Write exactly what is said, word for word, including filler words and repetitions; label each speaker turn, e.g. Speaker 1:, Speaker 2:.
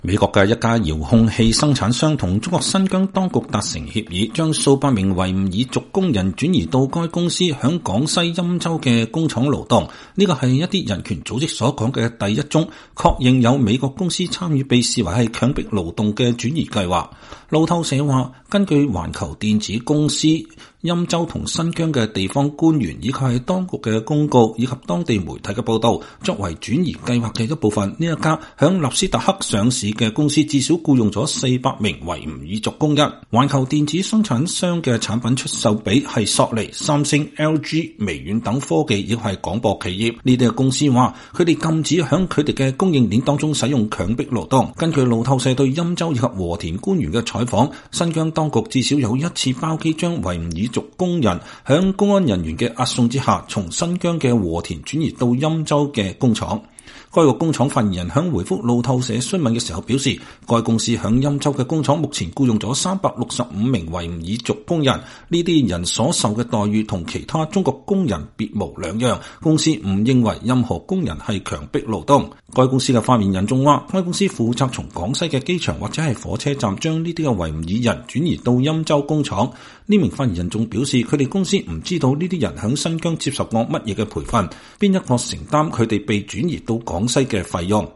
Speaker 1: 美國嘅一家遙控器生產商同中國新疆當局達成協議，將數百名維吾爾族工人轉移到該公司響廣西欽州嘅工廠勞動。呢個係一啲人權組織所講嘅第一宗確認有美國公司參與被視為係強迫勞動嘅轉移計劃。路透社話，根據環球電子公司欽州同新疆嘅地方官員以及係當局嘅公告以及當地媒體嘅報道，作為轉移計劃嘅一部分，呢一家響納斯達克上市嘅公司至少僱用咗四百名維吾爾族工人。環球電子生產商嘅產品出售比係索尼、三星、L G、微軟等科技亦係廣播企業。呢啲嘅公司話，佢哋禁止響佢哋嘅供應鏈當中使用強迫勞動。根據路透社對欽州以及和田官員嘅採訪，新疆當局至少有一次包機將維吾爾族工人響公安人員嘅押送之下，從新疆嘅和田轉移到欽州嘅工廠。該個工廠發言人響回覆路透社詢問嘅時候表示，該公司響欽州嘅工廠目前僱用咗三百六十五名維吾爾族工人，呢啲人所受嘅待遇同其他中國工人別無兩樣，公司唔認為任何工人係強迫勞動。該公司嘅發言人仲話，該公司負責從廣西嘅機場或者係火車站將呢啲嘅維吾爾人轉移到欽州工廠。呢名發言人仲表示，佢哋公司唔知道呢啲人響新疆接受過乜嘢嘅培訓，邊一個承擔佢哋被轉移到廣西嘅費用。